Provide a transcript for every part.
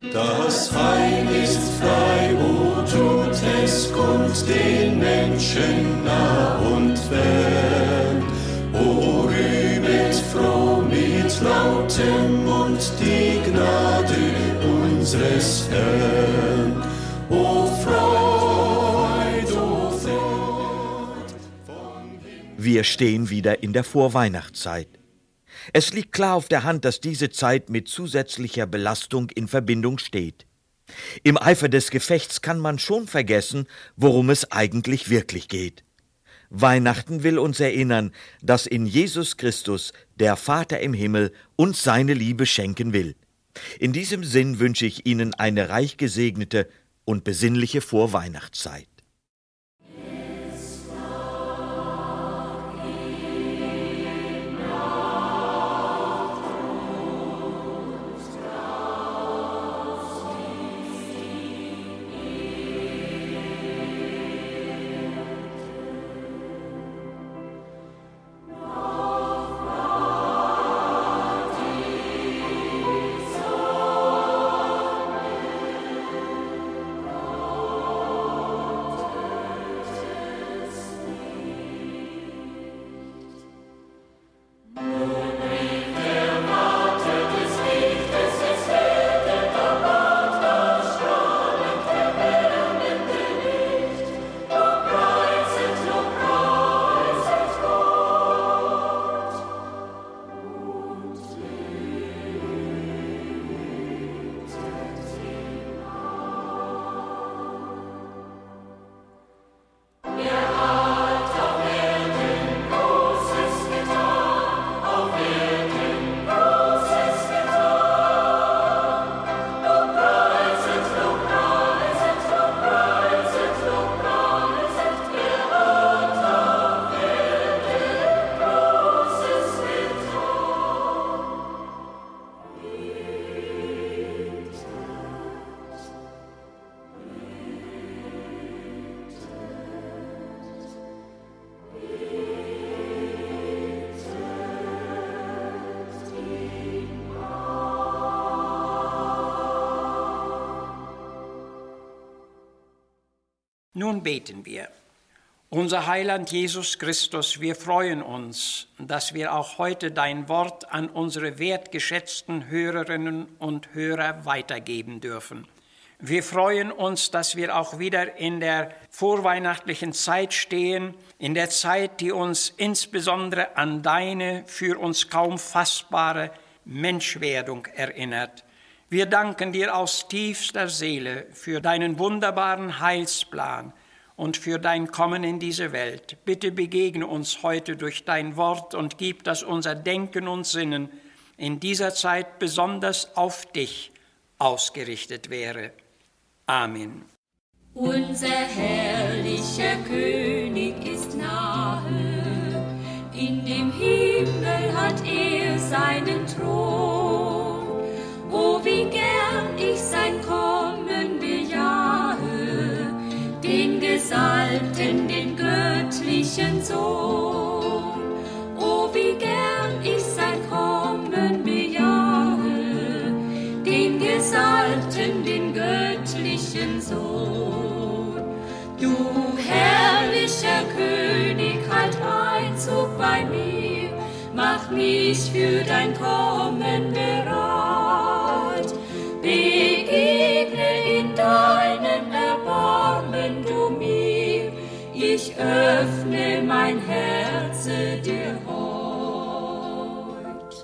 Das Heil ist frei, o tut es kund den Menschen nah und fern. O rühmet froh mit lautem Mund die Gnade unseres Herrn. O Freud, o Freud. Wir stehen wieder in der Vorweihnachtszeit. Es liegt klar auf der Hand, dass diese Zeit mit zusätzlicher Belastung in Verbindung steht. Im Eifer des Gefechts kann man schon vergessen, worum es eigentlich wirklich geht. Weihnachten will uns erinnern, dass in Jesus Christus der Vater im Himmel uns seine Liebe schenken will. In diesem Sinn wünsche ich Ihnen eine reich gesegnete und besinnliche Vorweihnachtszeit. Nun beten wir. Unser Heiland Jesus Christus, wir freuen uns, dass wir auch heute dein Wort an unsere wertgeschätzten Hörerinnen und Hörer weitergeben dürfen. Wir freuen uns, dass wir auch wieder in der vorweihnachtlichen Zeit stehen, in der Zeit, die uns insbesondere an deine für uns kaum fassbare Menschwerdung erinnert. Wir danken dir aus tiefster Seele für deinen wunderbaren Heilsplan und für dein Kommen in diese Welt. Bitte begegne uns heute durch dein Wort und gib, dass unser Denken und Sinnen in dieser Zeit besonders auf dich ausgerichtet wäre. Amen. Unser herrlicher König ist nahe, in dem Himmel hat er seinen Thron. Oh, wie gern ich sein Kommen bejahe, den Gesalbten, den göttlichen Sohn. Oh, wie gern ich sein Kommen bejahe, den Gesalbten, den göttlichen Sohn. Du herrlicher König, halt Einzug bei mir, mach mich für dein Kommen bereit. Begegne in deinem Erbarmen du mir, ich öffne mein Herz dir heut.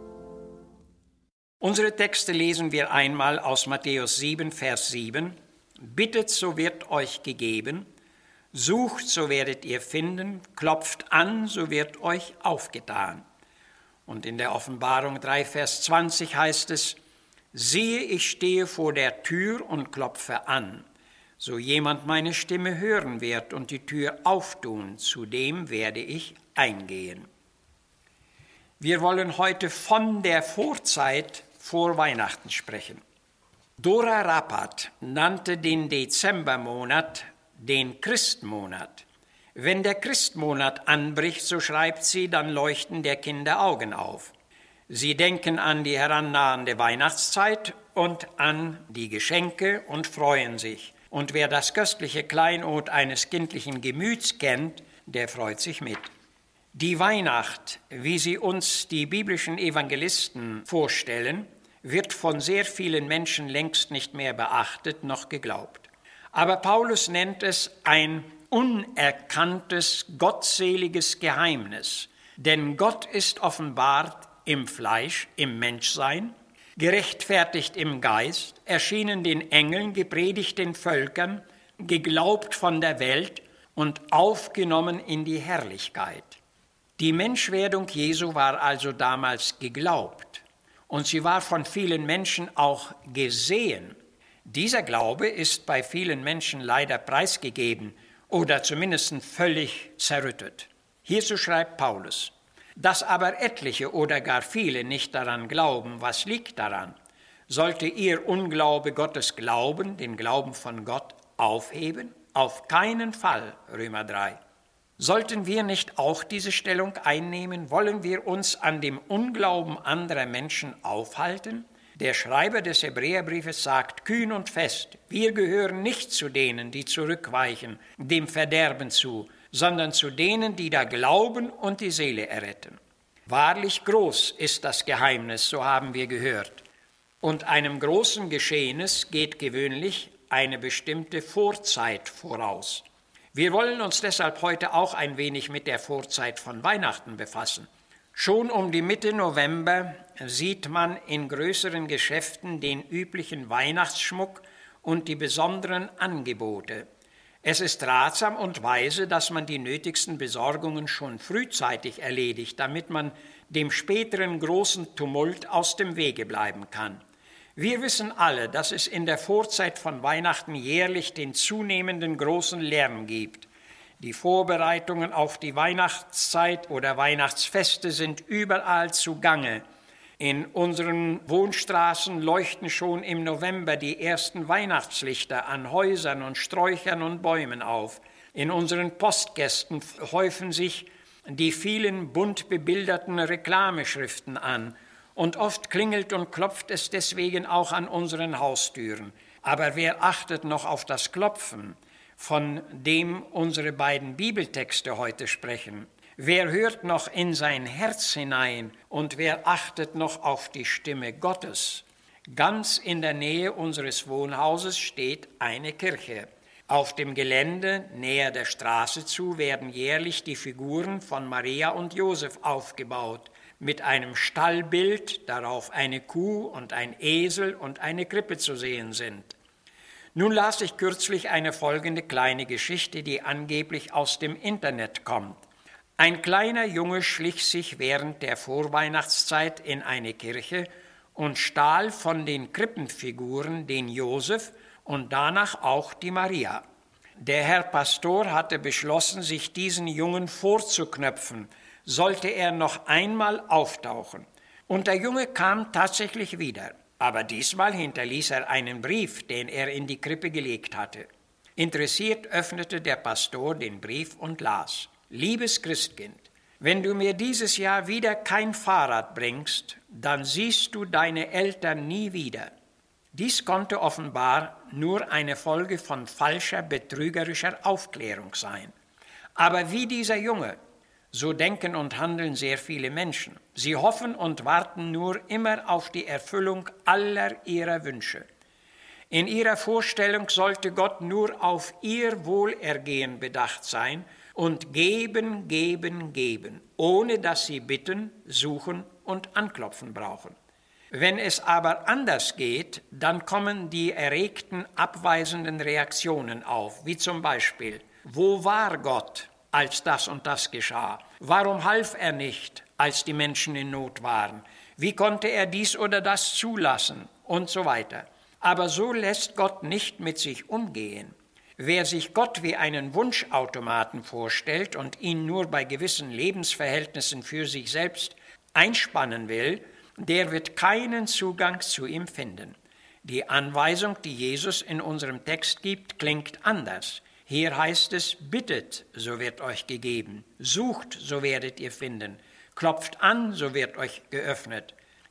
Unsere Texte lesen wir einmal aus Matthäus 7, Vers 7. Bittet, so wird euch gegeben, sucht, so werdet ihr finden, klopft an, so wird euch aufgetan. Und in der Offenbarung 3, Vers 20 heißt es, siehe, ich stehe vor der Tür und klopfe an. So jemand meine Stimme hören wird und die Tür auftun, zu dem werde ich eingehen. Wir wollen heute von der Vorzeit vor Weihnachten sprechen. Dora Rappat nannte den Dezembermonat den Christmonat. Wenn der Christmonat anbricht, so schreibt sie, dann leuchten der Kinder Augen auf. Sie denken an die herannahende Weihnachtszeit und an die Geschenke und freuen sich. Und wer das köstliche Kleinod eines kindlichen Gemüts kennt, der freut sich mit. Die Weihnacht, wie sie uns die biblischen Evangelisten vorstellen, wird von sehr vielen Menschen längst nicht mehr beachtet noch geglaubt. Aber Paulus nennt es ein unerkanntes, gottseliges Geheimnis. Denn Gott ist offenbart im Fleisch, im Menschsein, gerechtfertigt im Geist, erschienen den Engeln, gepredigt den Völkern, geglaubt von der Welt und aufgenommen in die Herrlichkeit. Die Menschwerdung Jesu war also damals geglaubt und sie war von vielen Menschen auch gesehen. Dieser Glaube ist bei vielen Menschen leider preisgegeben oder zumindest völlig zerrüttet. Hierzu schreibt Paulus: Dass aber etliche oder gar viele nicht daran glauben, was liegt daran? Sollte ihr Unglaube Gottes Glauben, den Glauben von Gott, aufheben? Auf keinen Fall, Römer 3. Sollten wir nicht auch diese Stellung einnehmen? Wollen wir uns an dem Unglauben anderer Menschen aufhalten? Der Schreiber des Hebräerbriefes sagt kühn und fest: Wir gehören nicht zu denen, die zurückweichen, dem Verderben zu, sondern zu denen, die da glauben und die Seele erretten. Wahrlich groß ist das Geheimnis, so haben wir gehört. Und einem großen Geschehnis geht gewöhnlich eine bestimmte Vorzeit voraus. Wir wollen uns deshalb heute auch ein wenig mit der Vorzeit von Weihnachten befassen. Schon um die Mitte November sieht man in größeren Geschäften den üblichen Weihnachtsschmuck und die besonderen Angebote. Es ist ratsam und weise, dass man die nötigsten Besorgungen schon frühzeitig erledigt, damit man dem späteren großen Tumult aus dem Wege bleiben kann. Wir wissen alle, dass es in der Vorzeit von Weihnachten jährlich den zunehmenden großen Lärm gibt. Die Vorbereitungen auf die Weihnachtszeit oder Weihnachtsfeste sind überall zugange. In unseren Wohnstraßen leuchten schon im November die ersten Weihnachtslichter an Häusern und Sträuchern und Bäumen auf. In unseren Postkästen häufen sich die vielen bunt bebilderten Reklameschriften an. Und oft klingelt und klopft es deswegen auch an unseren Haustüren. Aber wer achtet noch auf das Klopfen, von dem unsere beiden Bibeltexte heute sprechen? Wer hört noch in sein Herz hinein und wer achtet noch auf die Stimme Gottes? Ganz in der Nähe unseres Wohnhauses steht eine Kirche. Auf dem Gelände, näher der Straße zu, werden jährlich die Figuren von Maria und Josef aufgebaut, mit einem Stallbild, darauf eine Kuh und ein Esel und eine Krippe zu sehen sind. Nun las ich kürzlich eine folgende kleine Geschichte, die angeblich aus dem Internet kommt. Ein kleiner Junge schlich sich während der Vorweihnachtszeit in eine Kirche und stahl von den Krippenfiguren den Josef und danach auch die Maria. Der Herr Pastor hatte beschlossen, sich diesen Jungen vorzuknöpfen, sollte er noch einmal auftauchen. Und der Junge kam tatsächlich wieder, aber diesmal hinterließ er einen Brief, den er in die Krippe gelegt hatte. Interessiert öffnete der Pastor den Brief und las: Liebes Christkind, wenn du mir dieses Jahr wieder kein Fahrrad bringst, dann siehst du deine Eltern nie wieder. Dies konnte offenbar nur eine Folge von falscher, betrügerischer Aufklärung sein. Aber wie dieser Junge, so denken und handeln sehr viele Menschen. Sie hoffen und warten nur immer auf die Erfüllung aller ihrer Wünsche. In ihrer Vorstellung sollte Gott nur auf ihr Wohlergehen bedacht sein und geben, geben, geben, ohne dass sie bitten, suchen und anklopfen brauchen. Wenn es aber anders geht, dann kommen die erregten, abweisenden Reaktionen auf, wie zum Beispiel: Wo war Gott, als das und das geschah? Warum half er nicht, als die Menschen in Not waren? Wie konnte er dies oder das zulassen? Und so weiter. Aber so lässt Gott nicht mit sich umgehen. Wer sich Gott wie einen Wunschautomaten vorstellt und ihn nur bei gewissen Lebensverhältnissen für sich selbst einspannen will, der wird keinen Zugang zu ihm finden. Die Anweisung, die Jesus in unserem Text gibt, klingt anders. Hier heißt es: Bittet, so wird euch gegeben. Sucht, so werdet ihr finden. Klopft an, so wird euch geöffnet.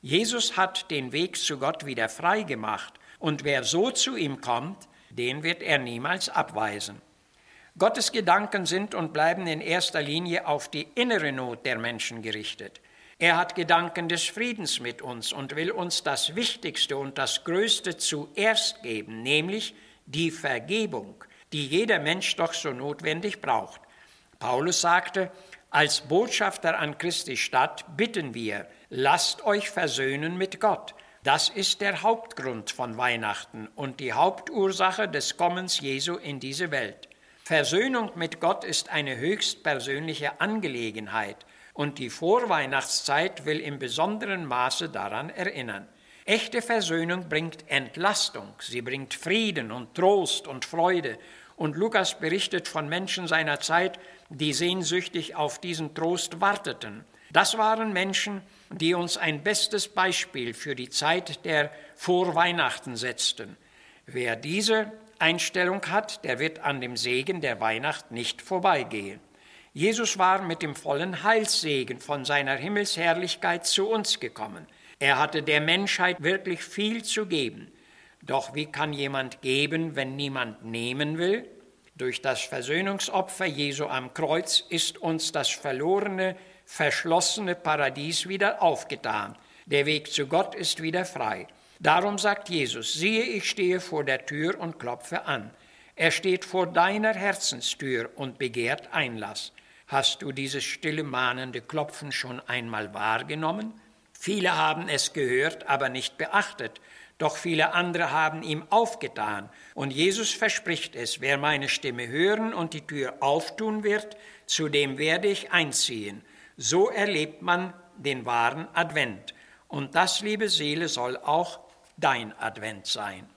Jesus hat den Weg zu Gott wieder frei gemacht und wer so zu ihm kommt, den wird er niemals abweisen. Gottes Gedanken sind und bleiben in erster Linie auf die innere Not der Menschen gerichtet. Er hat Gedanken des Friedens mit uns und will uns das Wichtigste und das Größte zuerst geben, nämlich die Vergebung, die jeder Mensch doch so notwendig braucht. Paulus sagte, als Botschafter an Christi Stadt bitten wir, lasst euch versöhnen mit Gott. Das ist der Hauptgrund von Weihnachten und die Hauptursache des Kommens Jesu in diese Welt. Versöhnung mit Gott ist eine höchst persönliche Angelegenheit und die Vorweihnachtszeit will im besonderen Maße daran erinnern. Echte Versöhnung bringt Entlastung, sie bringt Frieden und Trost und Freude. Und Lukas berichtet von Menschen seiner Zeit, die sehnsüchtig auf diesen Trost warteten. Das waren Menschen, die uns ein bestes Beispiel für die Zeit der Vorweihnachten setzten. Wer diese Einstellung hat, der wird an dem Segen der Weihnacht nicht vorbeigehen. Jesus war mit dem vollen Heilssegen von seiner Himmelsherrlichkeit zu uns gekommen. Er hatte der Menschheit wirklich viel zu geben. Doch wie kann jemand geben, wenn niemand nehmen will? Durch das Versöhnungsopfer Jesu am Kreuz ist uns das verlorene, verschlossene Paradies wieder aufgetan. Der Weg zu Gott ist wieder frei. Darum sagt Jesus, siehe, ich stehe vor der Tür und klopfe an. Er steht vor deiner Herzenstür und begehrt Einlass. Hast du dieses stille, mahnende Klopfen schon einmal wahrgenommen? Viele haben es gehört, aber nicht beachtet. Doch viele andere haben ihm aufgetan. Und Jesus verspricht es, wer meine Stimme hören und die Tür auftun wird, zu dem werde ich einziehen. So erlebt man den wahren Advent. Und das, liebe Seele, soll auch dein Advent sein.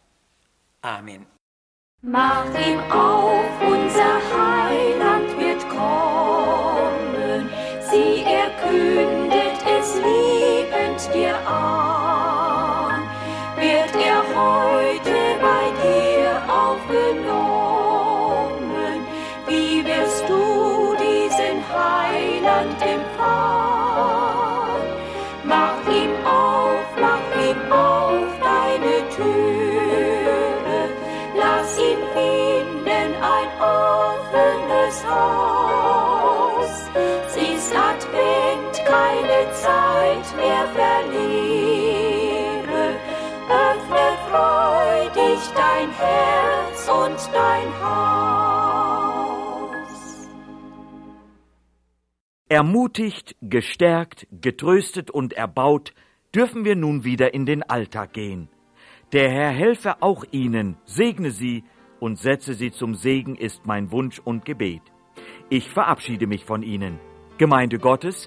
Amen. Mach ihm auf, unser Heiland wird kommen. Sieh, er kündet es liebend dir an. Wird er heute bei dir aufgenommen? Wie wirst du diesen Heiland empfangen? Mach ihm auf deine Türe. Lass ihn finden ein offenes Haus. Siehst Advent, keine Zeit mehr verliere. Öffne freudig dein Herz und dein Haus. Ermutigt, gestärkt, getröstet und erbaut, dürfen wir nun wieder in den Alltag gehen. Der Herr helfe auch Ihnen, segne Sie und setze Sie zum Segen, ist mein Wunsch und Gebet. Ich verabschiede mich von Ihnen. Gemeinde Gottes,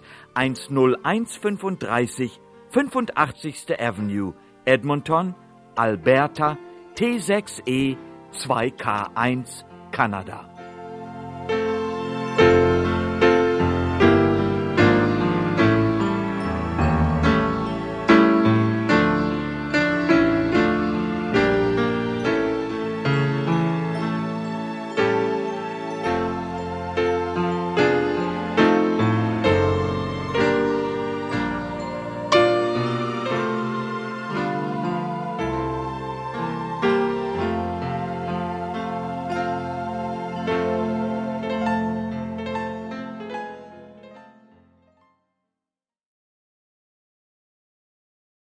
10135, 85. Avenue, Edmonton, Alberta, T6E 2K1, Kanada.